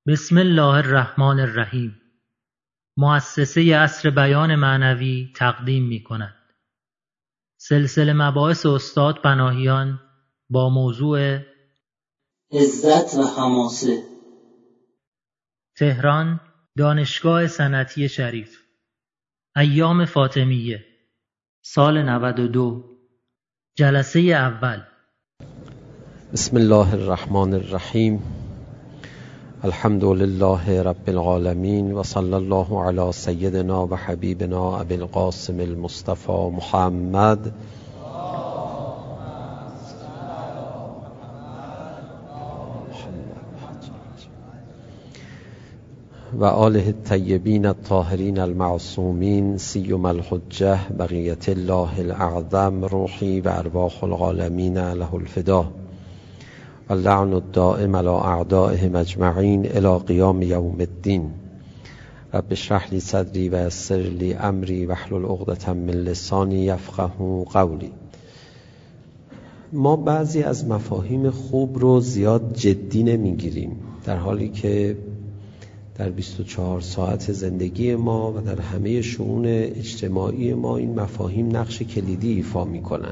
بسم الله الرحمن الرحیم. مؤسسه عصر بیان معنوی تقدیم می کند سلسله مباحث استاد پناهیان با موضوع عزت و حماسه. تهران، دانشگاه صنعتی شریف، ایام فاطمیه، سال 92، جلسه اول. بسم الله الرحمن الرحیم. الحمد لله رب العالمین و صلی الله علی سیدنا و حبیبنا ابی القاسم المصطفى محمد و آله الطیبین الطاهرین المعصومین سیما الحجة بقیة الله الاعظم روحی و ارواح العالمین له الفدا اللعن الدائم علی اعدائهم اجمعین الی قیام یوم الدین. رب اشرح لی صدری و یسر لی امری واحلل عقدة من لسانی یفقهوا قولی. ما بعضی از مفاهیم خوب رو زیاد جدی نمیگیریم، در حالی که در 24 ساعت زندگی ما و در همه شؤون اجتماعی ما این مفاهیم نقش کلیدی ایفا میکنن.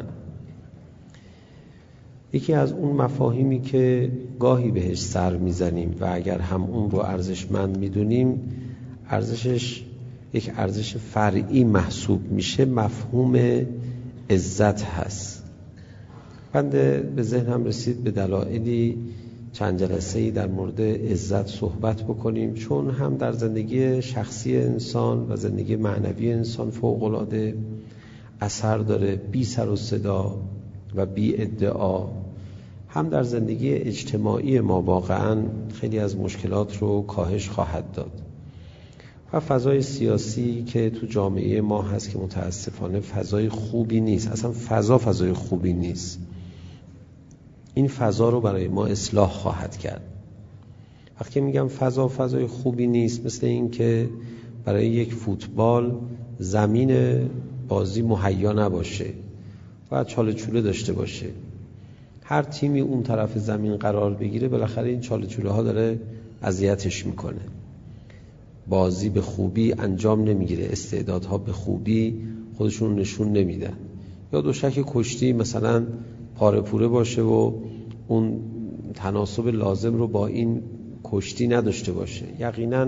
یکی از اون مفاهیمی که گاهی بهش سر میزنیم و اگر هم اون رو ارزشمند میدونیم، ارزشش یک ارزش فرعی محسوب میشه، مفهوم عزت هست. بنده به ذهنم رسید به دلایلی چند جلسه‌ای در مورد عزت صحبت بکنیم، چون هم در زندگی شخصی انسان و زندگی معنوی انسان فوق‌العاده اثر داره، بی سر و صدا و بی ادعا، هم در زندگی اجتماعی ما واقعا خیلی از مشکلات رو کاهش خواهد داد. و فضای سیاسی که تو جامعه ما هست که متاسفانه فضای خوبی نیست، اصلا فضای خوبی نیست. این فضا رو برای ما اصلاح خواهد کرد. وقتی میگم فضای خوبی نیست، مثل این که برای یک فوتبال زمین بازی مهیا نباشه و چاله چوله داشته باشه، هر تیمی اون طرف زمین قرار بگیره بالاخره این چاله چوله ها داره اذیتش میکنه، بازی به خوبی انجام نمیگیره، استعدادها به خوبی خودشون نشون نمیدن، یا دوشک کشتی مثلا پاره پوره باشه و اون تناسب لازم رو با این کشتی نداشته باشه، یقینا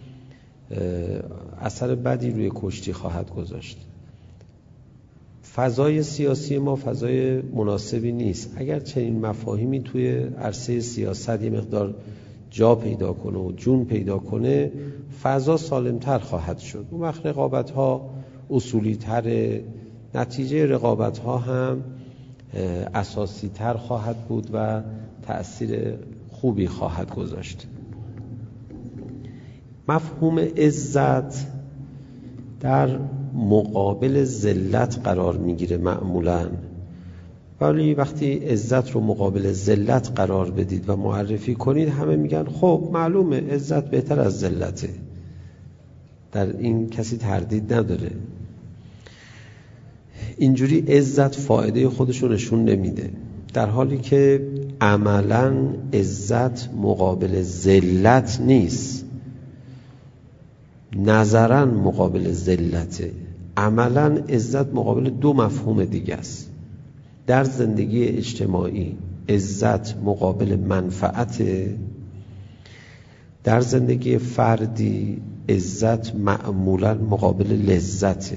اثر بدی روی کشتی خواهد گذاشت. فضای سیاسی ما فضای مناسبی نیست. اگر چنین مفاهیمی توی عرصه سیاست یه مقدار جا پیدا کنه و جون پیدا کنه، فضا سالمتر خواهد شد. اون وقت رقابت‌ها اصولی تره، نتیجه رقابت‌ها هم اساسی تر خواهد بود و تأثیر خوبی خواهد گذاشت. مفهوم عزت در مقابل ذلت قرار میگیره معمولاً، ولی وقتی عزت رو مقابل ذلت قرار بدید و معرفی کنید، همه میگن خب معلومه عزت بهتر از ذلته، در این کسی تردید نداره. اینجوری عزت فایده خودش رو نشون نمیده، در حالی که عملاً عزت مقابل ذلت نیست، نظراً مقابل ذلته. عملاً عزت مقابل دو مفهوم دیگه است. در زندگی اجتماعی عزت مقابل منفعت، در زندگی فردی عزت معمولاً مقابل لذته.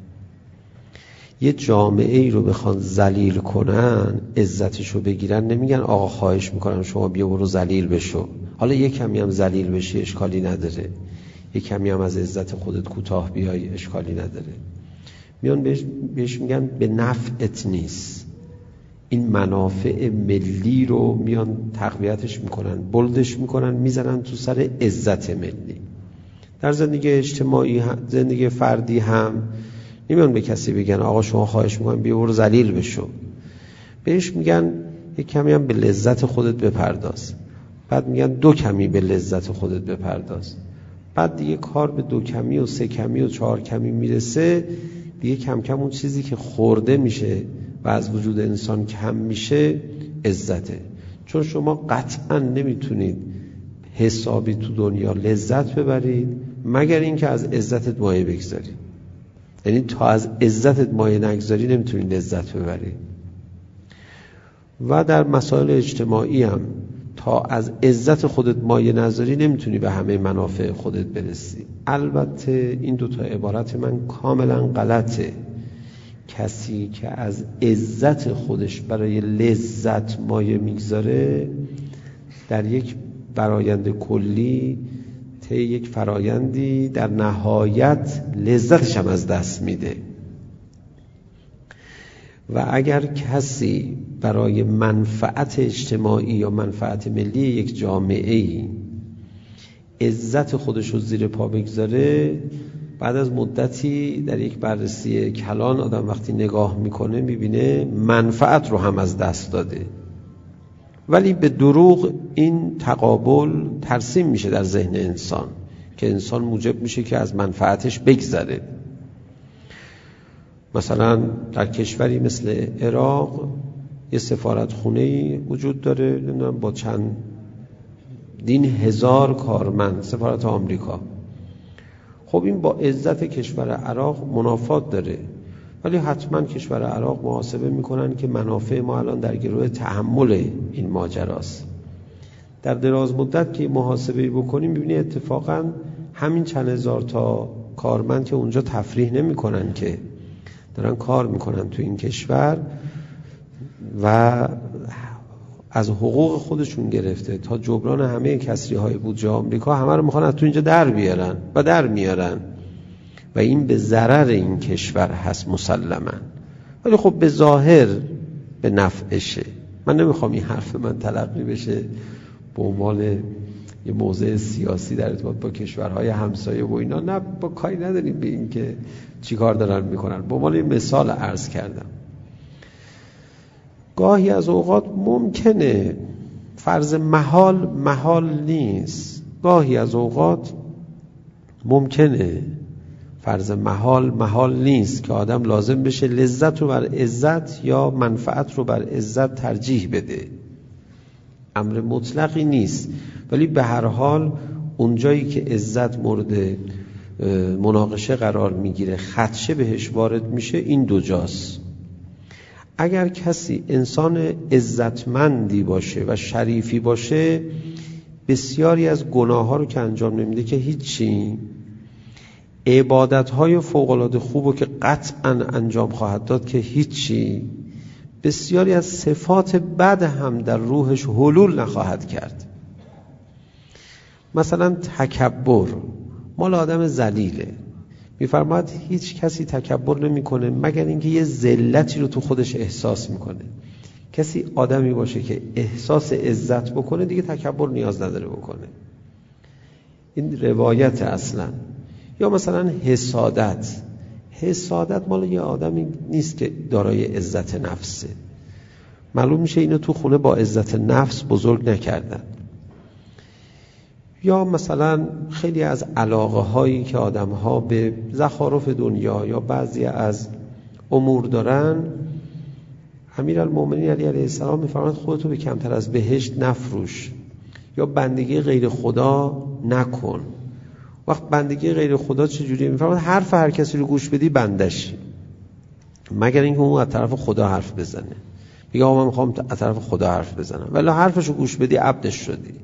یه جامعه ای رو بخوان ذلیل کنن، عزتشو بگیرن، نمیگن آقا خواهش میکنم شما بیا برو ذلیل بشو، حالا یک کمی هم ذلیل بشی اشکالی نداره، یک کمی هم از عزت خودت کوتاه بیای اشکالی نداره. میان بهش میگن به نفعت نیست. این منافع ملی رو میان تقویتش میکنن، بلدش میکنن، میزنن تو سر عزت ملی. در زندگی اجتماعی، زندگی فردی هم نمیان به کسی بگن آقا شما خواهش میکنم بیا برو ذلیل بشو، بهش میگن یک کمی هم به لذت خودت بپرداز، بعد میگن دو کمی به لذت خودت بپرداز، بعد دیگه کار به 2 کمی و 3 کمی و 4 کمی میرسه، دیگه کم کم اون چیزی که خورده میشه و از وجود انسان کم میشه عزته. چون شما قطعا نمیتونید حسابی تو دنیا لذت ببرید مگر اینکه از عزتت مایه بگذاری. یعنی تا از عزتت مایه نگذاری نمیتونی لذت ببری. و در مسائل اجتماعی هم تا از عزت خودت مایه نذاری نمیتونی به همه منافع خودت برسی. البته این دوتا عبارت من کاملا غلطه. کسی که از عزت خودش برای لذت مایه میگذاره در یک فرایند کلی طی یک فرایندی در نهایت لذتش هم از دست میده. و اگر کسی برای منفعت اجتماعی یا منفعت ملی یک جامعه‌ای عزت خودش رو زیر پا بگذاره، بعد از مدتی در یک بررسی کلان آدم وقتی نگاه میکنه میبینه منفعت رو هم از دست داده. ولی به دروغ این تقابل ترسیم میشه در ذهن انسان که انسان موجب میشه که از منفعتش بگذره. مثلا در کشوری مثل عراق یه سفارتخونه‌ای وجود داره، نمیدونم با چند دین هزار کارمند، سفارت آمریکا. خب این با عزت کشور عراق منافات داره، ولی حتما کشور عراق محاسبه میکنن که منافع ما الان در گروه تحمل این ماجراست. در دراز مدت که محاسبه بکنیم میبینی اتفاقا همین چند هزار تا کارمند که اونجا تفریح نمیکنن که دارن کار میکنن تو این کشور و از حقوق خودشون گرفته تا جبران همه کسری های بودجه آمریکا همه رو میخوان از تو اینجا در بیارن و در میارن و این به ضرر این کشور هست مسلما. ولی خب به ظاهر به نفعشه. من نمیخوام این حرف من تلقی بشه به عنوان یه موضع سیاسی در ارتباط با کشورهای همسایه و اینا، نه، با کاری نداریم به این که چی کار دارن میکنن. به عنوان مثال عرض کردم گاهی از اوقات ممکنه فرض محال نیست، گاهی از اوقات ممکنه فرض محال نیست که آدم لازم بشه لذت رو بر عزت یا منفعت رو بر عزت ترجیح بده. امر مطلقی نیست، ولی به هر حال اونجایی که عزت مورد مناقشه قرار میگیره، خدشه بهش وارد میشه، این دو جاست. اگر کسی انسان عزتمندی باشه و شریفی باشه، بسیاری از گناه‌ها رو که انجام نمیده که هیچی، عبادت‌های فوق‌العاده خوبو که قطعاً انجام خواهد داد که هیچی، بسیاری از صفات بد هم در روحش حلول نخواهد کرد. مثلا تکبر مال آدم ذلیله. میفرماید هیچ کسی تکبر نمیکنه مگر اینکه یه ذلتی رو تو خودش احساس میکنه. کسی آدمی باشه که احساس عزت بکنه دیگه تکبر نیاز نداره بکنه. این روایت اصلا. یا مثلا حسادت مال یه آدمی نیست که دارای عزت نفسه. معلوم میشه اینو تو خونه با عزت نفس بزرگ نکردن. یا مثلا خیلی از علاقه هایی که آدم ها به زخارف دنیا یا بعضی از امور دارن، امیرالمومنین علی علیه السلام میفرماید خودتو به کمتر از بهشت نفروش یا بندگی غیر خدا نکن. وقت بندگی غیر خدا چجوریه؟ میفرماید حرف هر کسی رو گوش بدی بندش، مگر اینکه اون از طرف خدا حرف بزنه. میگه آقا من میخوام از طرف خدا حرف بزنم، ولی حرفش رو گوش بدی عبدش شدی.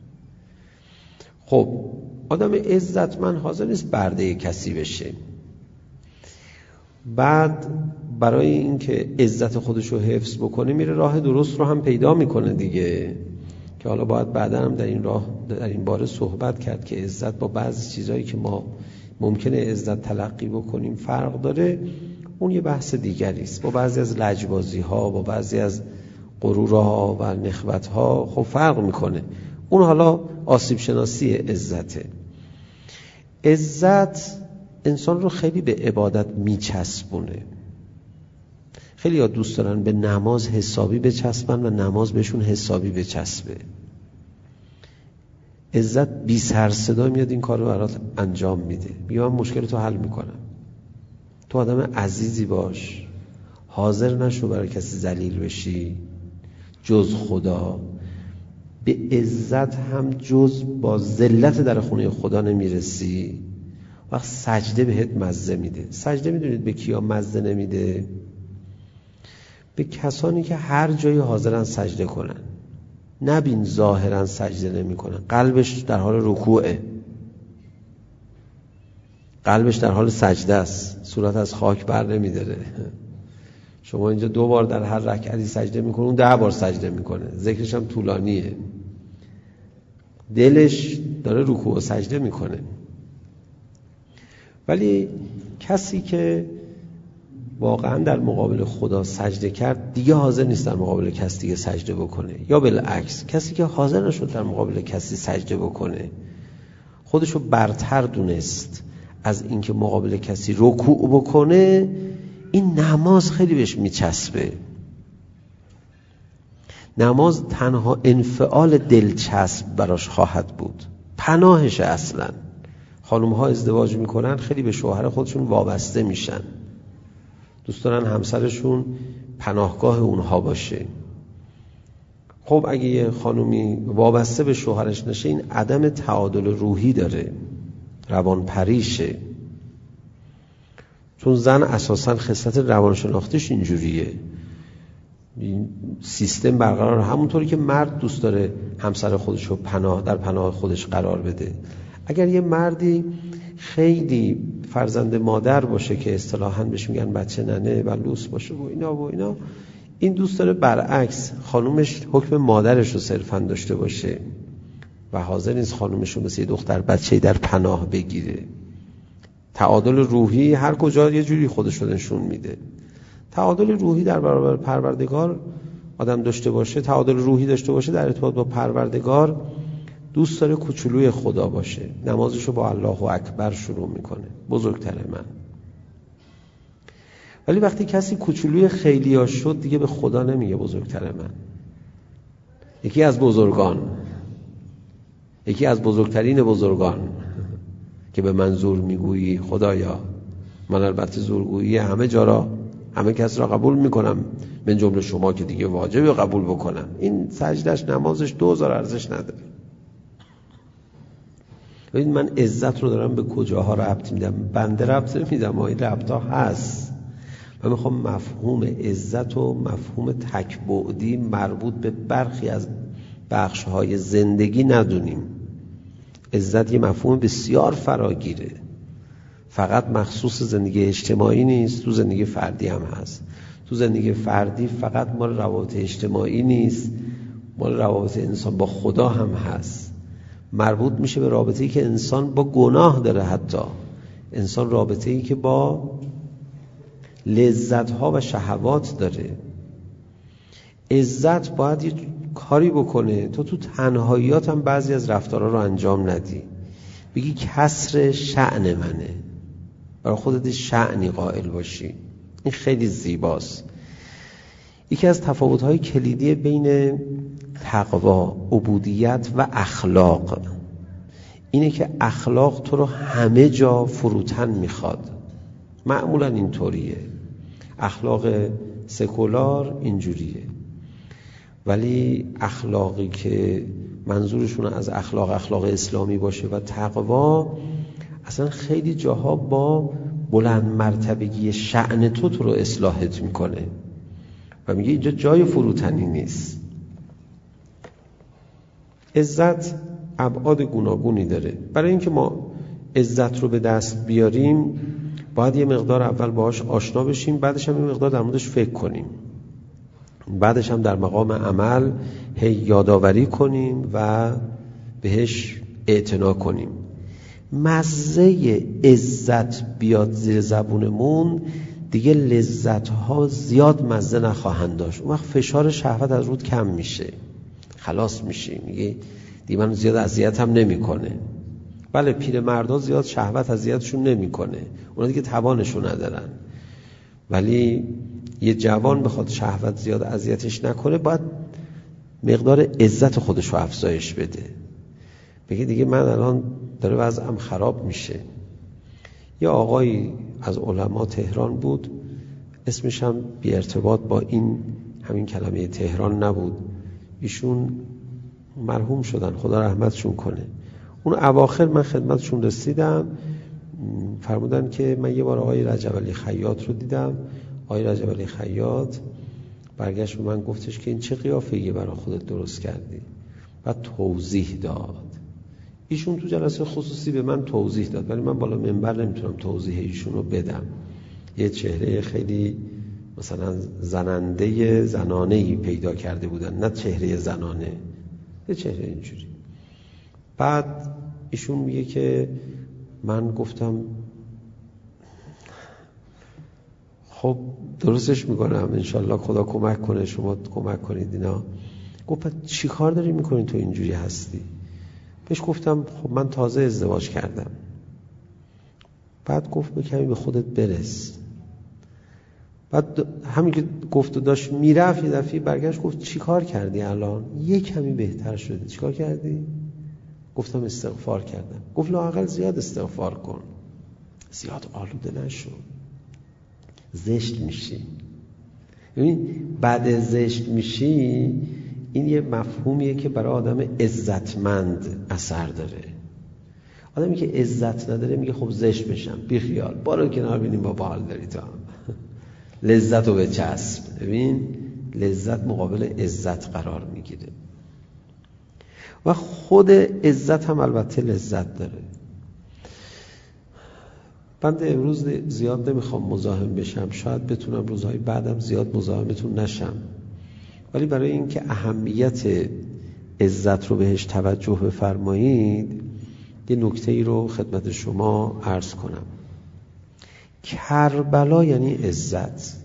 خب آدم عزتمند حاضر نیست برده کسی بشه. بعد برای اینکه عزت خودش رو حفظ بکنه میره راه درست رو هم پیدا میکنه دیگه، که حالا باید بعدا هم در این باره صحبت کرد که عزت با بعضی چیزایی که ما ممکنه عزت تلقی بکنیم فرق داره. اون یه بحث دیگری است. با بعضی از لجبازی ها، با بعضی از غرورها و نخوت ها خب فرق میکنه. اون حالا آسیب شناسی عزته. عزت انسان رو خیلی به عبادت میچسبونه. خیلی ها دوست دارن به نماز حسابی بچسبن و نماز بهشون حسابی بچسبه. عزت بی سر صدا میاد این کار رو برات انجام میده، میگه من مشکل تو حل میکنم. تو آدم عزیزی باش، حاضر نشو برای کسی ذلیل بشی جز خدا. به عزت هم جز با ذلت در خونه خدا نمیرسی، وقت سجده بهت مزه میده. سجده میدونید به کیا مزه نمیده؟ به کسانی که هر جایی حاضرن سجده کنن. نبین ظاهرا سجده نمی کنن، قلبش در حال رکوعه، قلبش در حال سجده است، صورت از خاک بر نمی داره. شما اینجا 2 بار در هر رکعتی سجده میکنه، اون 10 بار سجده میکنه، ذکرش هم طولانیه، دلش داره رکوع و سجده میکنه. ولی کسی که واقعا در مقابل خدا سجده کرد دیگه حاضر نیست در مقابل کسی دیگه سجده بکنه، یا بالعکس کسی که حاضر نشد در مقابل کسی سجده بکنه، خودشو برتر دونست از اینکه مقابل کسی رکوع بکنه، این نماز خیلی بهش میچسبه. نماز تنها انفعال دلچسب براش خواهد بود، پناهش. اصلا خانوم ها ازدواج میکنن خیلی به شوهر خودشون وابسته میشن، دوست دارن همسرشون پناهگاه اونها باشه. خب اگه یه خانومی وابسته به شوهرش نشه، این عدم تعادل روحی داره، روان پریشه. چون زن اساساً خصلت روانشناختیش اینجوریه، این سیستم برقرار همونطوری که مرد دوست داره همسر خودش رو در پناه خودش قرار بده. اگر یه مردی خیلی فرزند مادر باشه که اصطلاحاً بهش میگن بچه ننه و لوس باشه و اینا، این دوست داره برعکس خانومش حکم مادرش رو صرفاً داشته باشه و حاضر نیست خانومش رو مثل یه دختر بچه‌ای در پناه بگیره. تعادل روحی هر کجا یه جوری خودش رو نشون میده. تعادل روحی در برابر پروردگار آدم داشته باشه، تعادل روحی داشته باشه در ارتباط با پروردگار، دوست داره کوچولوی خدا باشه، نمازشو با الله اکبر شروع میکنه، بزرگتر من. ولی وقتی کسی کوچولوی خیلیا شد دیگه به خدا نمیگه بزرگتر من. یکی از بزرگترین بزرگان که به من زور میگویی خدایا، من البته زورگویی همه جا را، همه کس را قبول میکنم، من جمله شما که دیگه واجبه قبول بکنم. این سجدش نمازش 2000 ارزش نداره. ببین من عزت رو دارم به کجاها ربط میدم؟ بنده ربط نمیدم، این ربط ها هست. من میخوام مفهوم عزت و مفهوم تکبعدی مربوط به برخی از بخش‌های زندگی ندونیم. عزت یه مفهوم بسیار فراگیره، فقط مخصوص زندگی اجتماعی نیست، تو زندگی فردی هم هست. تو زندگی فردی فقط مال روابط اجتماعی نیست، مال روابط انسان با خدا هم هست. مربوط میشه به رابطه‌ای که انسان با گناه داره، حتی انسان رابطه‌ای که با لذت‌ها و شهوات داره. عزت باید یه کاری بکنه تو تنهاییات هم بعضی از رفتارها رو انجام ندی، بگی کسر شأن منه، برای خودت شأنی قائل باشی. این خیلی زیباست. یکی از تفاوت‌های کلیدی بین تقوا، عبودیت و اخلاق اینه که اخلاق تو رو همه جا فروتن میخواد. معمولا اینطوریه، اخلاق سکولار اینجوریه. ولی اخلاقی که منظورشون از اخلاق اسلامی باشه و تقوا، اصلا خیلی جاها با بلند مرتبگی شأن تو رو اصلاحت میکنه و میگه اینجا جای فروتنی نیست. عزت ابعاد گوناگونی داره. برای اینکه ما عزت رو به دست بیاریم باید یه مقدار اول باهاش آشنا بشیم، بعدش هم یه مقدار در موردش فکر کنیم، بعدش هم در مقام عمل یادآوری کنیم و بهش اعتنا کنیم. مزه عزت بیاد زیر زبونمون دیگه لذت‌ها زیاد مزه نخواهند داشت. اون وقت فشار شهوت از رود کم میشه، خلاص میشیم، میگه دیگه من زیاد اذیتم نمیکنه. بله پیرمردا زیاد شهوت اذیتشون نمیکنه، اونا دیگه توانشو ندارن. ولی یه جوان بخواد شهوت زیاد اذیتش نکنه باید مقدار عزت خودش رو افزایش بده، بگه دیگه من الان داره وضعم خراب میشه. یه آقایی از علما تهران بود، اسمش هم بی ارتباط با همین کلمه تهران نبود. ایشون مرحوم شدن، خدا رحمتشون کنه. اون اواخر من خدمتشون رسیدم، فرمودن که من یه بار آقای رجب علی خیاط رو دیدم. آقای رجب علی خیاط برگشت به من گفتش که این چه قیافه‌ایه برای خودت درست کردی؟ بعد توضیح داد. ایشون تو جلسه خصوصی به من توضیح داد، ولی من بالا منبر نمیتونم توضیح ایشون رو بدم. یه چهره خیلی مثلا زننده زنانه‌ای پیدا کرده بودن، نه چهره زنانه، یه چهره اینجوری. بعد ایشون میگه که من گفتم خب درستش میکنم انشالله، خدا کمک کنه، شما کمک کنید اینا. گفت چی کار داری میکنی تو اینجوری هستی؟ بهش گفتم خب من تازه ازدواج کردم. بعد گفت کمی به خودت برس. بعد همین که گفت و داشت میرفت، یه دفعه برگشت گفت چی کار کردی الان؟ یه کمی بهتر شده. چی کار کردی؟ گفتم استغفار کردم. گفت لااقل زیاد استغفار کن، زیاد آلوده نشو، زشت میشی. ببین بعد زشت میشی، این یه مفهومیه که برای آدم عزتمند اثر داره. آدمی که عزت نداره میگه خب زشت بشم، بی خیال، بارو کنار بینیم با حال داری تا لذت رو بچسب. ببین لذت مقابل عزت قرار میگیره و خود عزت هم البته لذت داره. من امروز زیاد نمیخوام مزاحم بشم، شاید بتونم روزهای بعدم زیاد مزاحمتون نشم، ولی برای اینکه اهمیت عزت رو بهش توجه بفرمایید یه نکته‌ای رو خدمت شما عرض کنم. کربلا یعنی عزت.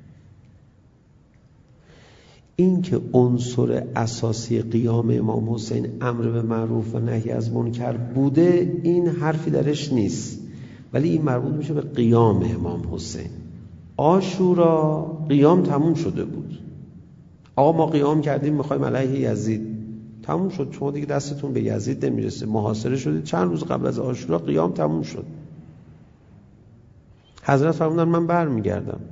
این که عنصر اساسی قیام امام حسین امر به معروف و نهی از منکر بوده، این حرفی درش نیست، ولی این مربوط میشه به قیام امام حسین. عاشورا قیام تموم شده بود. آقا ما قیام کردیم میخوایم علیه یزید، تموم شد. شما دیگه دستتون به یزید نمیرسه، محاصره شدید. چند روز قبل از عاشورا قیام تموم شد. حضرت فرمودن من برمیگردم،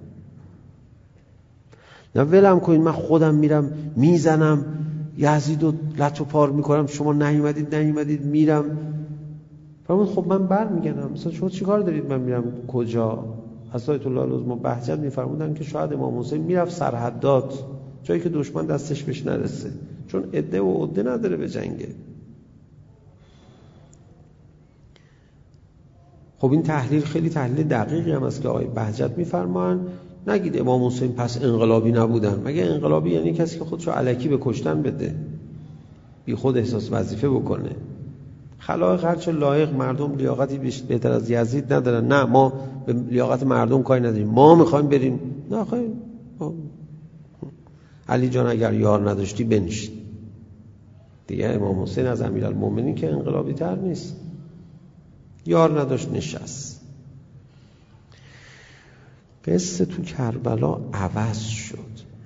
نه ولم کنید، من خودم میرم میزنم یزید رو لط و پار میکنم، شما نیومدید میرم. فرمود خب من برمیگردم. مثلا شما چیکار دارید من میرم کجا؟ حضرت الله العظما بهجت میفرمودن که شاید امام حسین میرفت سرحدات، جایی که دشمن دستش بهش نرسه، چون عده و عده نداره به جنگه. خب این تحلیل خیلی تحلیل دقیقی هم است که آقای بهجت میفرمان. نگید امام حسین پس انقلابی نبودن. مگه انقلابی یعنی کسی که خودشو الکی به کشتن بده، بی خود احساس وظیفه بکنه؟ خلایق هرچه لایق، مردم لیاقتی بهتر از یزید ندارن. نه ما به لیاقت مردم کاری نداریم، ما میخوایم بریم. نه خیلی علی جان اگر یار نداشتی بنشین دیگه. امام حسین از امیرالمومنین که انقلابی تر نیست، یار نداشت نشست. قصه تو کربلا عوض شد.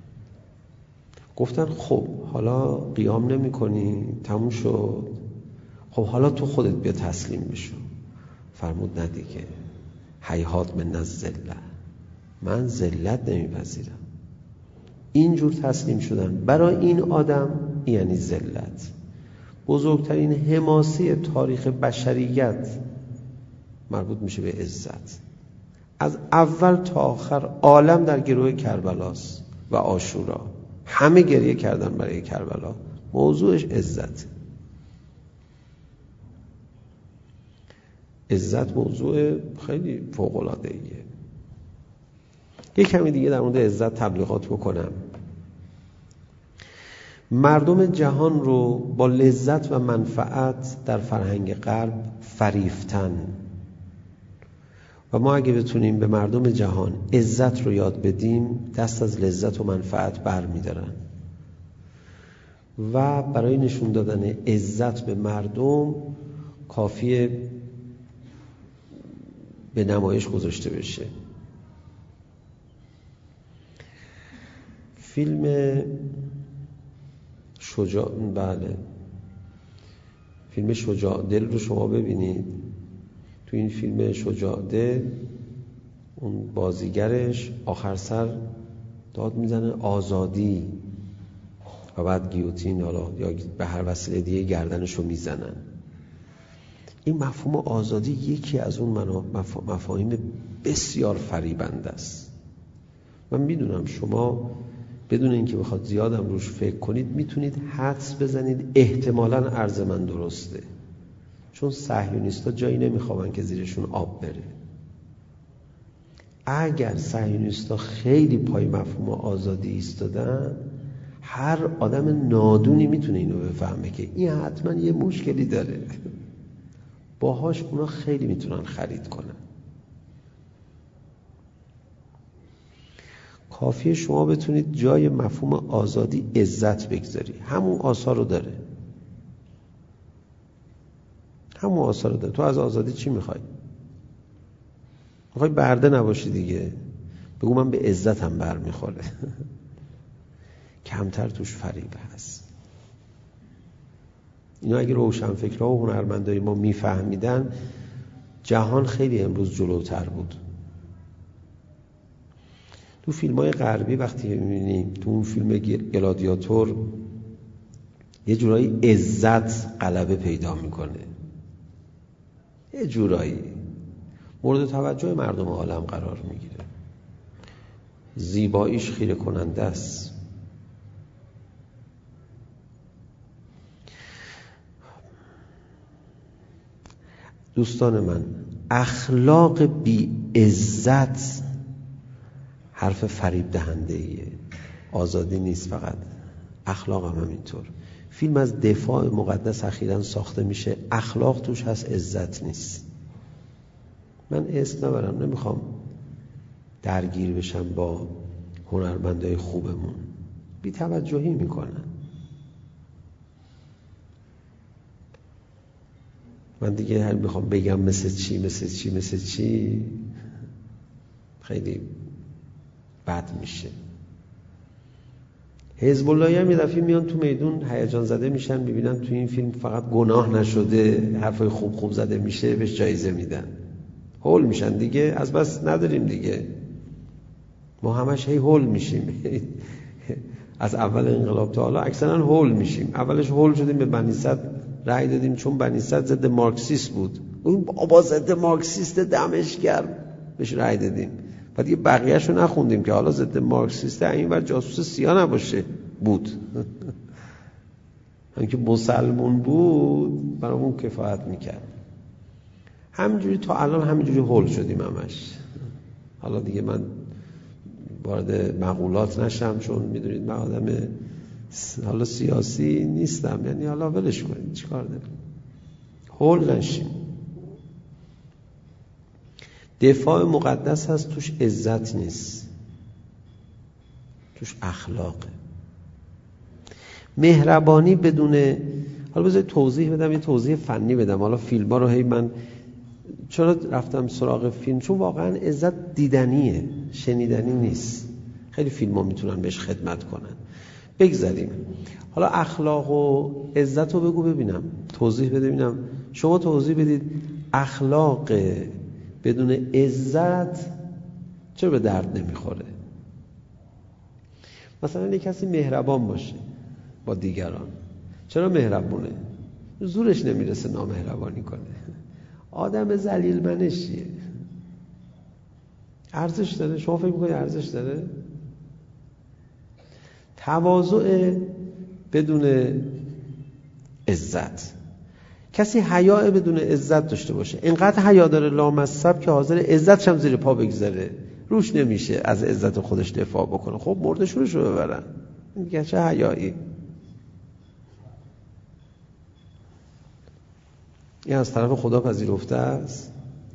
گفتن خب حالا قیام نمی کنی، تموم شد، خب حالا تو خودت بیا تسلیم بشو. فرمود نه دیگه، هیهات من الذلة، من ذلت نمیپذیرم. اینجور تسلیم شدن برای این آدم یعنی ذلت. بزرگترین حماسه تاریخ بشریت مربوط میشه به عزت. از اول تا آخر عالم در گروه کربلاست و عاشورا، همه گریه کردن برای کربلا. موضوعش عزت. عزت موضوع خیلی فوق‌العاده‌ایه. یک کمی دیگه در مورد عزت تبلیغات بکنم. مردم جهان رو با لذت و منفعت در فرهنگ غرب فریفتن و ما اگه بتونیم به مردم جهان عزت رو یاد بدیم، دست از لذت و منفعت بر می‌دارن و برای نشون دادن عزت به مردم کافیه به نمایش گذاشته بشه. فیلم شجاع، بله، فیلم شجاع دل رو شما ببینید. تو این فیلم شجاع دل اون بازیگرش آخر سر داد میزنه آزادی، و بعد گیوتین حالا یا به هر وسیله دیگه گردنشو میزنن. این مفهوم آزادی یکی از اون مفاهیم بسیار فریبنده است. من میدونم شما بدون اینکه بخواد زیادم روش فکر کنید میتونید حدس بزنید احتمالاً عرض من درسته، چون صهیونیست‌ها جایی نمیخوابن که زیرشون آب بره. اگر صهیونیست‌ها خیلی پای مفهوم آزادی ایستادن، هر آدم نادونی میتونه اینو بفهمه که این حتما یه مشکلی داره. باهاش اونا خیلی میتونن خرید کنن. کافیه شما بتونید جای مفهوم آزادی عزت بگذاری، همون آثار رو داره. همون آثار رو داره. تو از آزادی چی میخوای؟ میخوای برده نباشی دیگه، بگو من به عزتم بر میخوره. کمتر توش فریب هست. اینا اگه روشنفکرها و هنرمندای ما میفهمیدن، جهان خیلی امروز جلوتر بود. تو فیلم‌های غربی وقتی می‌بینیم، تو اون فیلم گلادیاتور یه جورایی عزت غلبه پیدا میکنه، یه جورایی مورد توجه مردم عالم قرار میگیره، زیباییش خیره کننده است. دوستان من، اخلاق بی عزت حرف فریب دهنده ایه. آزادی نیست فقط، اخلاق هم همینطور. فیلم از دفاع مقدس اخیراً ساخته میشه، اخلاق توش هست، عزت نیست. من اسم نبرم، نمیخوام درگیر بشم با هنرمندای خوبمون، بی توجهی میکنن. من دیگه هر میخوام بگم مثل چی خیلی بد میشه. حزب اللهی هم یه دفعه میان تو میدون هیجان زده میشن، میبینن تو این فیلم فقط گناه نشده، حرفای خوب زده میشه، بهش جایزه میدن، هول میشن دیگه. از بس نداریم دیگه، ما همش هی هول میشیم. از اول انقلاب تا حالا اکثرا هول میشیم. اولش هول شدیم به بنی صدر رأی دادیم چون بنی صدر ضد مارکسیست بود، اون بابا ضد مارکسیست دمشگر بهش رأی دادیم. بعد دیگه بقیه‌شو نخوندیم که حالا ضد مارکسیست اینور جاسوس سیاه نباشه بود. هم که مسلمون بود برامون کفایت میکرد. همینجوری تا الان همینجوری هول شدیم همش. حالا دیگه من وارد مقولات نشم، چون میدونید من آدم حالا سیاسی نیستم، یعنی حالا ولش کنید، چیکار داریم، هول نشیم. دفاع مقدس هست، توش عزت نیست، توش اخلاقه. مهربانی بدون، حالا بذارید توضیح بدم، یه توضیح فنی بدم. حالا فیلم‌ها رو هی من چرا رفتم سراغ فیلم؟ چون واقعا عزت دیدنیه، شنیدنی نیست. خیلی فیلم‌ها میتونن بهش خدمت کنن. بگذاریم حالا اخلاق و عزت رو بگو ببینم، توضیح بده ببینم. شما توضیح بدید اخلاق بدون عزت چرا به درد نمیخوره؟ مثلا یک کسی مهربان باشه با دیگران، چرا مهربونه؟ زورش نمیرسه نامهربانی کنه. آدم ذلیل منشیه، ارزش داره؟ شما فکر میکنید ارزش داره؟ تواضع بدون عزت. کسی حیا بدون عزت داشته باشه، اینقدر حیا داره لامصب که حاضر عزتش هم زیر پا بگذاره، روش نمیشه از عزت خودش دفاع بکنه. خب مردشونش رو ببرن، این دیگه چه حیایی؟ این از طرف خدا پذیرفته است؟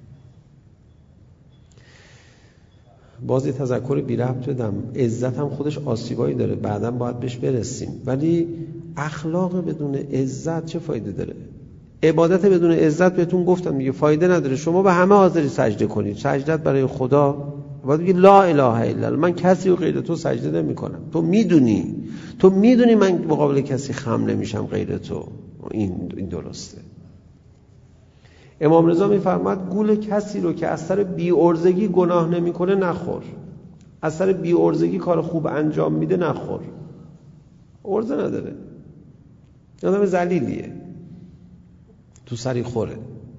باز یه تذکر بی ربط بدم، عزت هم خودش آسیبایی داره، بعداً باید بهش برسیم. ولی اخلاق بدون عزت چه فایده داره؟ عبادت بدون عزت بهتون گفتم میگه فایده نداره. شما به همه حاضری سجده کنید، سجدت برای خدا، باید بگی لا اله الا الله، من کسی رو غیر تو سجده نمی کنم. تو میدونی من مقابل کسی خم نمیشم غیر تو. این درسته. امام رضا میفرماد گول کسی رو که از سر بی‌عرضگی گناه نمیکنه نخور، از سر بی‌عرضگی کار خوب انجام میده نخور. عرضه نداره، آدم ذلیلیه، تو سری خوره.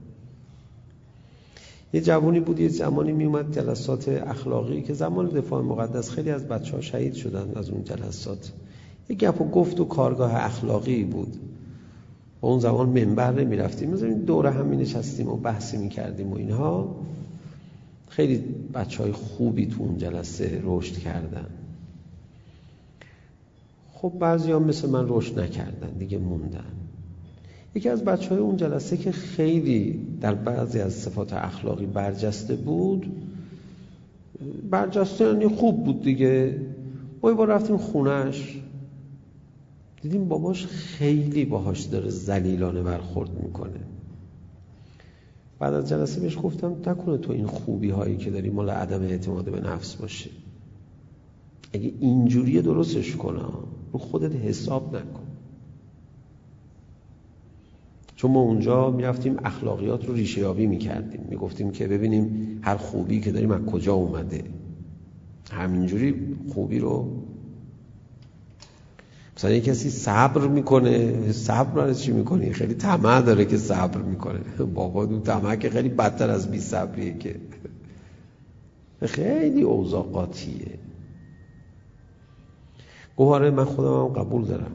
یه جوونی بود یه زمانی میومد جلسات اخلاقی که زمان دفاع مقدس خیلی از بچه‌ها شهید شدن از اون جلسات. یه گپ و گفت و کارگاه اخلاقی بود. و اون زمان منبر نمی‌رفتیم، مثلا دور هم می‌نشستیم و بحثی می‌کردیم و اینها. خیلی بچه‌های خوبی تو اون جلسه رشد کردن. خب بعضی‌ها مثل من رشد نکردن دیگه، موندن. یکی از بچه‌های اون جلسه که خیلی در بعضی از صفات اخلاقی برجسته بود، برجسته یعنی خوب بود دیگه، ما یه بار رفتیم خونش، دیدیم باباش خیلی باهاش داره ذلیلانه برخورد میکنه. بعد از جلسه بهش گفتم نکنه تو این خوبی هایی که داری مال عدم اعتماد به نفس باشه، اگه اینجوریه درستش کن، رو خودت حساب نکن. چون ما اونجا میرفتیم اخلاقیات رو ریشه یابی میکردیم، میگفتیم که ببینیم هر خوبی که داریم از کجا اومده. همینجوری خوبی رو مثلا یک کسی صبر میکنه، صبر برای چی میکنه؟ خیلی طمع داره که صبر میکنه. بابا اون طمع که خیلی بدتر از بی صبریه، که خیلی اوضاع قاطیه. گوهره من خودم هم قبول دارم.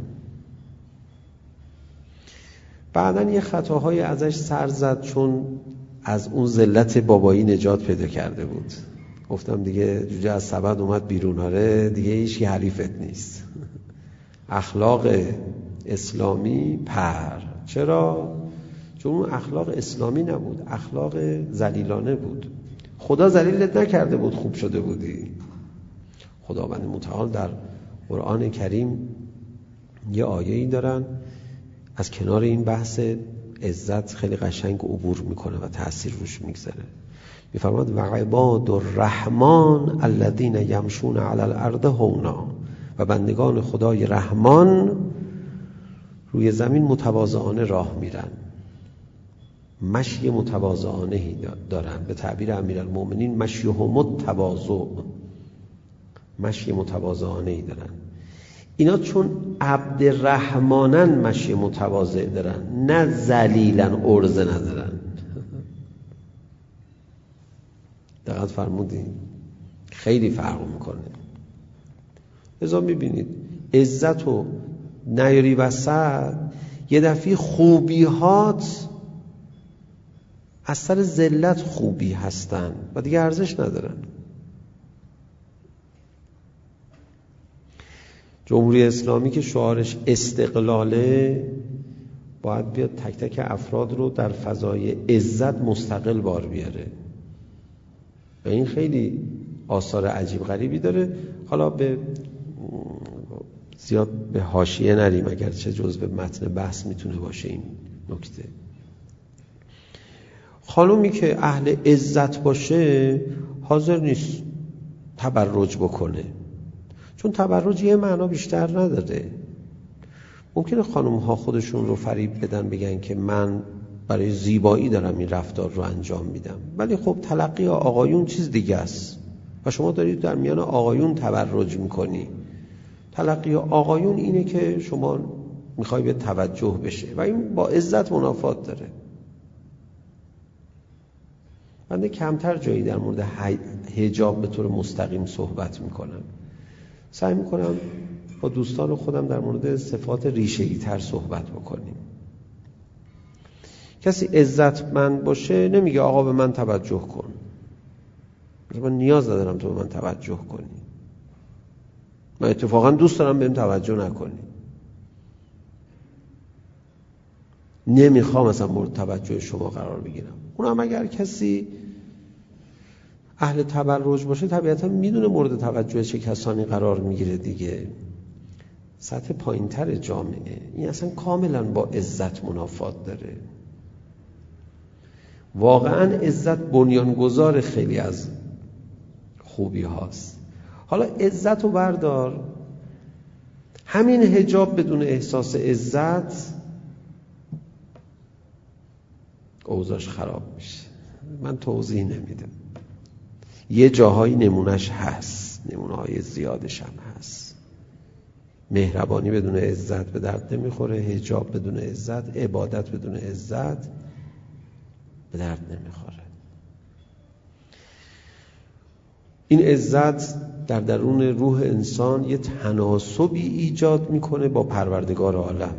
بعدن یه خطاهای ازش سر زد، چون از اون ذلت بابایی نجات پیدا کرده بود. گفتم دیگه جوجه از سبد اومد بیرون، آره دیگه هیچکی حریفت نیست. اخلاق اسلامی پر. چرا؟ چون اون اخلاق اسلامی نبود، اخلاق ذلیلانه بود. خدا ذلیلت نکرده بود خوب شده بودی. خداوند متعال در قرآن کریم یه آیه‌ای دارن از کنار این بحث عزت خیلی قشنگ عبور میکنه و تأثیر روش میگذاره. میفرماد و عباد الرحمن الذین یمشون علی الارض هونا، و بندگان خدای رحمان روی زمین متواضعانه راه میرن، مشی متواضعانه دارن. به تعبیر امیرالمومنین مشیهم التواضع، مشی متواضعانه دارن. اینا چون عبد رحمانن مشی متواضع دارن، نه ذلیلن عرضه ندارن. دقت فرمودین؟ خیلی فرق میکنه. لذا میبینید عزت و نیاری وسط، یه دفعه خوبیهات از سر ذلت خوبی هستن و دیگه ارزش ندارن. جمهوری اسلامی که شعارش استقلاله، باید بیاد تک تک افراد رو در فضای عزت مستقل بار بیاره و این خیلی آثار عجیب غریبی داره. حالا به زیاد به حاشیه نریم، اگرچه جزء متن بحث میتونه باشه این نکته. خانومی که اهل عزت باشه حاضر نیست تبرج بکنه، چون تبرج یه معنا بیشتر نداره. ممکنه خانم ها خودشون رو فریب بدن بگن که من برای زیبایی دارم این رفتار رو انجام میدم، ولی خب تلقی آقایون چیز دیگه است و شما دارید در میان آقایون تبرج میکنی. تلقی آقایون اینه که شما میخوای به توجه بشه و این با عزت منافات داره. من کمتر جایی در مورد حجاب به طور مستقیم صحبت میکنم. سعی میکنم با دوستان خودم در مورد صفات ریشه‌ای تر صحبت بکنیم. کسی عزتمند باشه نمیگه آقا به من توجه کن، من نیاز ندارم تو به من توجه کنی، من اتفاقا دوست دارم بهم توجه نکنی، نمیخوام مثلا مورد توجه شما قرار بگیرم. اونم اگر کسی اهل تبرج باشه طبیعتا میدونه مورد توجه چه کسانی قرار میگیره دیگه. سطح پایینتر جامعه این اصلا کاملا با عزت منافات داره. واقعا عزت بنیانگذار خیلی از خوبی هاست. حالا عزت رو بردار، همین حجاب بدون احساس عزت اوضاعش خراب میشه. من توضیح نمیدم، یه جاهای نمونش هست، نمونه های زیادش هم هست. مهربانی بدون عزت به درد نمیخوره، حجاب بدون عزت، عبادت بدون عزت به درد نمیخوره. این عزت در درون روح انسان یه تناسبی ایجاد میکنه با پروردگار عالم.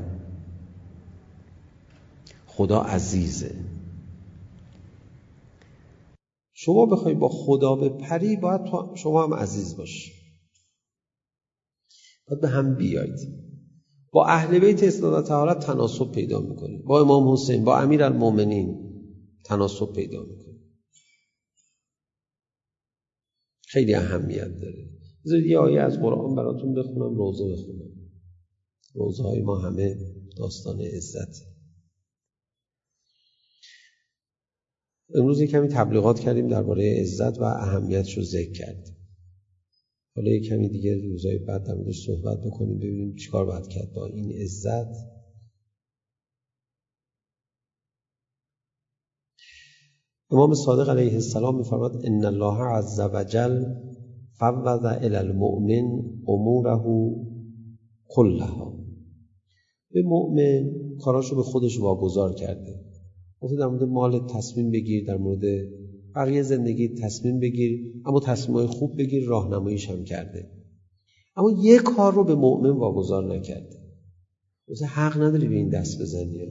خدا عزیزه. شما بخوای با خدا بپری باید شما هم عزیز باشی، باید به هم بیاید. با اهل بیت اصلاح و طهارت تناسب پیدا میکنی، با امام حسین، با امیرالمومنین تناسب پیدا میکنی. خیلی اهمیت داره. بذارید یه آیه از قرآن براتون بخونم، روزه بخونم. روزه های ما همه داستان عزت. امروز یک کمی تبلیغات کردیم درباره عزت و اهمیتش رو ذکر کردیم. حالا یک کمی دیگه روزهای بعد در موردش صحبت بکنیم، ببینیم چیکار باید کرد با این عزت. امام صادق علیه السلام می‌فرماد ان الله عز وجل فوض الی المؤمن اموره كلها. به مؤمن کاراشو به خودش واگذار کرده. گفته در مورد مال تصمیم بگیر، در مورد بقیه زندگی تصمیم بگیر، اما تصمیم‌های خوب بگیر، راهنماییش هم کرده. اما یک کار رو به مؤمن واگذار نکرده. گفته حق نداری به این دست بزنی.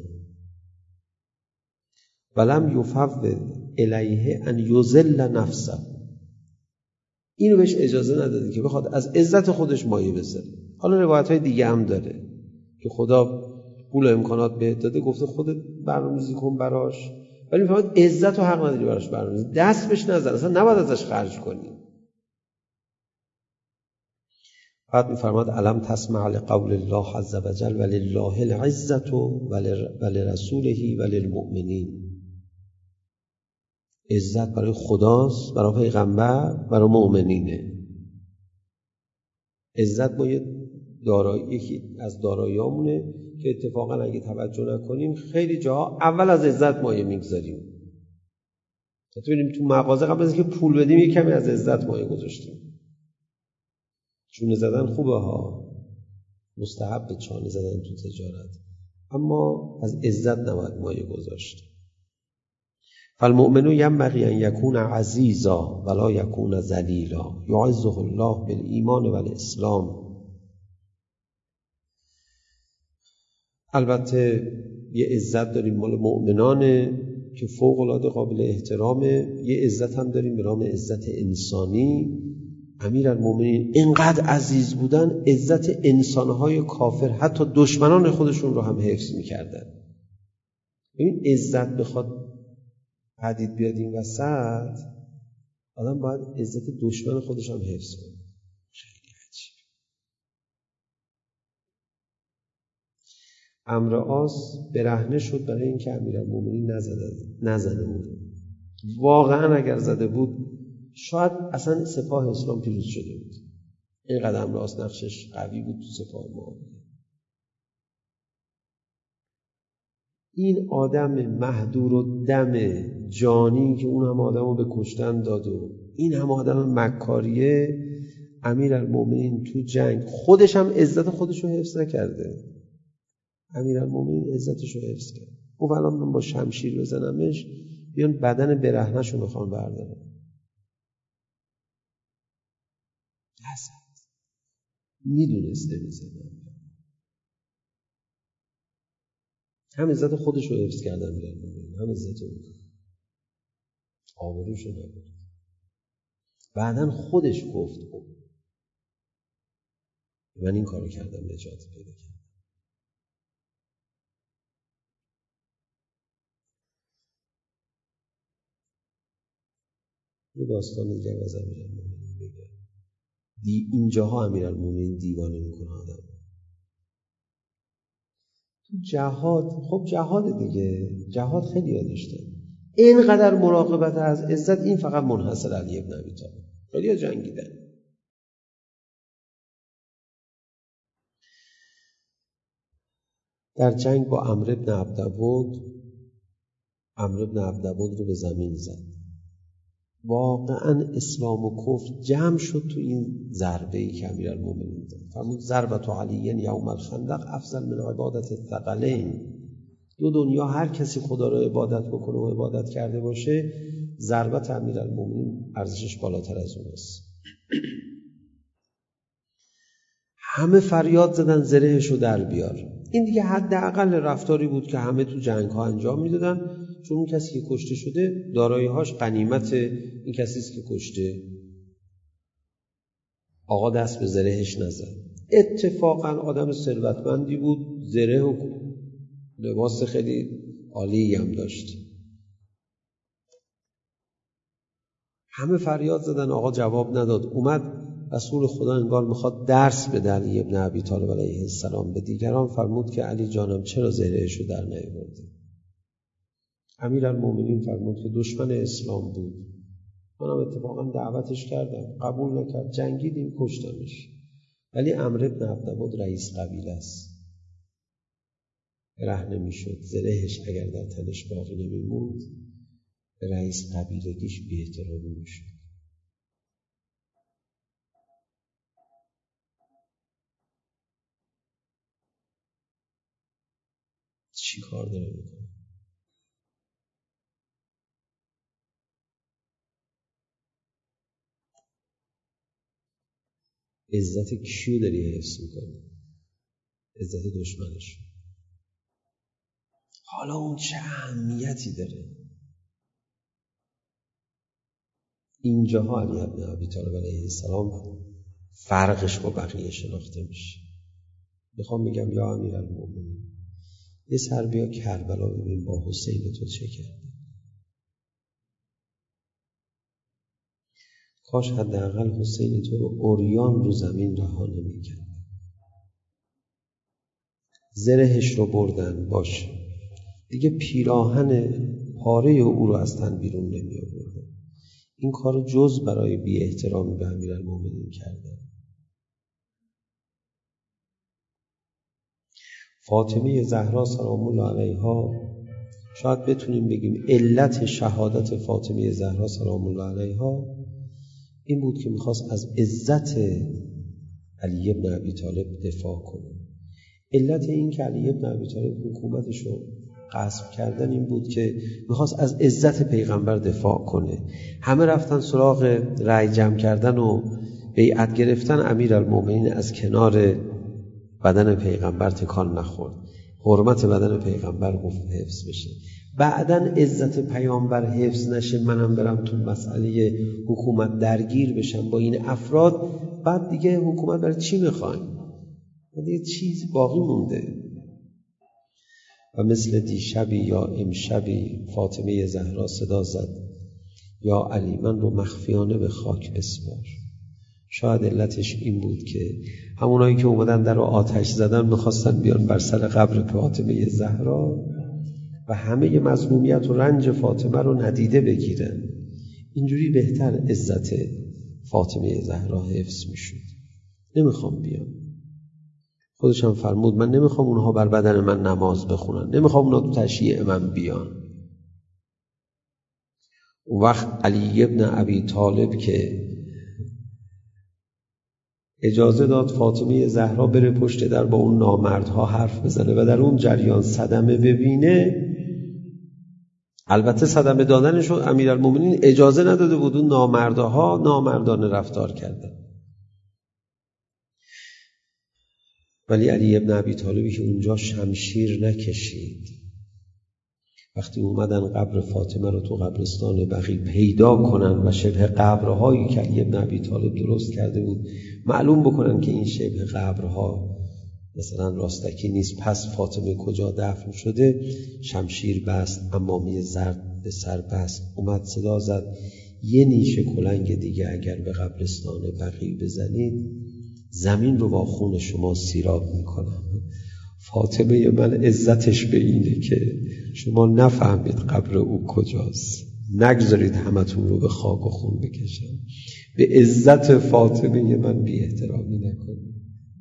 ولم یفوض الیه ان یذل نفسه. اینو بهش اجازه نداده که بخواد از عزت خودش مایه بذاره. حالا روایت‌های دیگه هم داره که خدا پول و امکانات بهت داده، گفته خودت برنامه‌ریزی کن براش، ولی میفهمد عزت و حق نداری براش برنامه‌ریزی، دست بهش نزن، اصلا نباید ازش خرج کنی. بعد میفرماد الم تسمع لقول الله عز وجل ولله العزة ولرسوله وللمؤمنین. عزت برای خداست، برای پیغمبر، برای مؤمنینه. عزت با یکی از داراییامونه که اتفاقا اگه توجه نکنیم خیلی جاها اول از عزت مایه میگذاریم. تا ببینیم تو مغازه قبل از اینکه پول بدیم یک کمی از عزت مایه گذاشتیم. چونه زدن خوبه ها، مستحب چانه زدن تو تجارت، اما از عزت نباید مایه گذاشت. فالمؤمن ينبغي ان يكون عزيزا ولا يكون ذليلا يعزه الله بالایمان والاسلام. البته یه عزت داریم مال مؤمنانه که فوق العاده قابل احترامه. یه عزت هم داریم به نام عزت انسانی. امیرالمومنین اینقدر عزیز بودن، عزت انسانهای کافر حتی دشمنان خودشون رو هم حفظ میکردن. این عزت بخواد پدید بیاد این وسط، آدم باید عزت دشمن خودش هم حفظ کنه. خیلی عجیب. عمرو عاص برهنه شد برای اینکه امیرالمومنین نزده بود. واقعا اگر زده بود شاید اصلا سپاه اسلام پیروز شده بود. اینقدر عمرو عاص نقشش قوی بود تو سپاه معاویه. این آدم مهدور و دم جانی که اون هم آدم رو به کشتن داد و این هم آدم مکاریه، امیرالمومنین تو جنگ خودش هم عزت خودش رو حفظ نکرده. امیرالمومنین عزتش رو حفظ کرد. گفت الان من با شمشیر بزنمش بیان بدن برهنه‌ش رو میخوان بردارن. نزد. میدونسته بزنن. هم عزت خودش رو حفظ کردن امیرالمومنین، هم عزت اون. آبروش رو نبرد. بعدن خودش گفت من این کارو کردم نجات پیدا کردم. یه داستان دیگه از امیرالمومنین بگم. اینجاها امیرالمومنین دیوانه میکنه آدم. تو جهاد، خب جهاد دیگه، جهاد خیلی یادشتن. اینقدر مراقبت از عزت، این فقط منحصر علی ابن ابی طالب. خیلی جنگیدن. در جنگ با عمرو بن عبدود رو به زمین زد. واقعا اسلام و کفر جمع شد تو این ضربه‌ای که امیرالمومنین داد. فرمود ضربة علی یوم الخندق افضل من عبادت الثقلین. دو دنیا هر کسی خدا رو عبادت بکنه و عبادت کرده باشه، ضربت امیرالمومنین ارزشش بالاتر از اون است. همه فریاد زدن زرهش رو در بیار. این دیگه حداقل رفتاری بود که همه تو جنگ ها انجام میدادن، چون اون کسی که کشته شده دارایی‌هاش غنیمت این کسی است که کشته. آقا دست به زرهش نزد. اتفاقا آدم ثروتمندی بود، زره و لباس خیلی عالی هم داشت. همه فریاد زدن، آقا جواب نداد. اومد رسول خدا انگار میخواد درس بده علی ابن ابی طالب علیه السلام. به دیگران فرمود که علی جانم چرا زرهشو در نیاوردی؟ امیرالمومنین فرمود که دشمن اسلام بود، منم اتفاقا دعوتش کردم، قبول نکرد، جنگیدیم، کشتمش. ولی عمرو بن عبدود رئیس قبیله است، رهن نمیشد. زرهش اگر در تنش باقی نمیموند به رئیس قبیلگیش بی احترامی میشد. چی کار داره میکنه؟ عزت کیو داری حفظ میکنی؟ عزت دشمنش. حالا اون چه اهمیتی داره؟ اینجاها علی ابن ابی طالب علیه السلام فرقش با بقیه شناخته میشه. میخوام میگم یا امیرالمومنین، یه سر بیا کربلا ببین با حسین تو چه کرد. کاش حداقل حسین تو رو عریان رو زمین رها نمی‌کرد. زرهش رو بردن، باشه دیگه پیراهن پاره او رو از تن بیرون نمی آوردن. این کار جز برای بی احترامی به امیرالمومنین کردن. فاطمه زهرا سلام الله علیها، شاید بتونیم بگیم علت شهادت فاطمه زهرا سلام الله علیها این بود که میخواست از عزت علی ابن ابی طالب دفاع کنه. علت این که علی ابن ابی طالب حکومتش رو غصب کردن این بود که میخواست از عزت پیغمبر دفاع کنه. همه رفتن سراغ رأی جمع کردن و بیعت گرفتن. امیرالمومنین از کنار بدن پیغمبر تکان نخورد. حرمت بدن پیغمبر گفت حفظ بشه. بعدن عزت پیامبر حفظ نشه، منم برم تو مسئله حکومت درگیر بشم با این افراد، بعد دیگه حکومت برای چی میخوایم؟ بعد یه چیز باقی مونده. و مثل دیشبی یا امشبی فاطمه زهرا صدا زد یا علی من رو مخفیانه به خاک بسپار. شاید علتش این بود که همونایی که اومدن در رو آتش زدن میخواستن بیان بر سر قبر فاطمه زهرا و همه مظلومیت و رنج فاطمه رو ندیده بگیرن. اینجوری بهتر عزت فاطمه زهرا حفظ میشد. نمیخوام بیام. خودش هم فرمود من نمیخوام اونها بر بدن من نماز بخونن، نمیخوام اونها تو تشییع من بیان. اون وقت علی ابن ابی طالب که اجازه داد فاطمه زهرا بره پشت در با اون نامردها حرف بزنه و در اون جریان صدمه ببینه، البته صدمه دادنشو امیرالمومنین اجازه نداده بود، اون نامردها نامردانه رفتار کردن. ولی علی ابن ابی طالبی که اونجا شمشیر نکشید، وقتی اومدن قبر فاطمه رو تو قبرستان بقیع پیدا کنن و شبه قبرهایی که علی ابن ابی طالب درست کرده بود معلوم بکنن که این شبه قبرها مثلا راستکی نیست، پس فاطمه کجا دفن شده، شمشیر بست، عمامه زرد به سر بست، اومد صدا زد یه نیشه کلنگ دیگه اگر به قبرستان بقیع بزنید زمین رو با خون شما سیراب میکنم. فاطمه من عزتش به اینه که شما نفهمید قبر او کجاست، نگذارید همتون رو به خاک و خون بکشم. به عزت فاطمه من بی احترامی نکنید.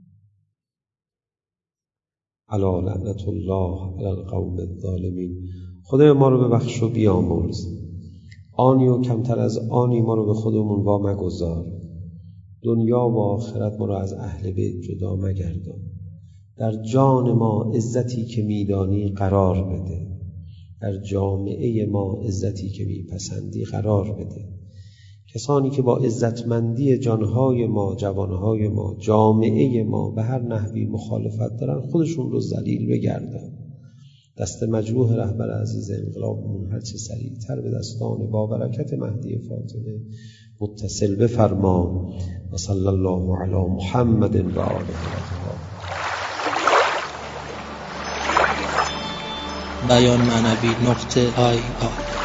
الا لعنت الله علی القوم الظالمین. خدای ما رو ببخش و بیامرز. آنی و کمتر از آنی ما رو به خودمون وا مگذار. دنیا و آخرت ما رو از اهل بیت جدا مگردان. در جان ما عزتی که میدانی قرار بده، در جامعه ما عزتی که میپسندی قرار بده. کسانی که با عزتمندی جانهای ما، جوانهای ما، جامعه ما به هر نحوی مخالفت دارن، خودشون رو ذلیل بگردن. دست مجروح رهبر عزیز انقلابمون هر چه سریعتر به دستان با برکت مهدی فاطمه متصل بفرما. و صلی الله علی محمد و آله اطهار. بیان معنوی .ir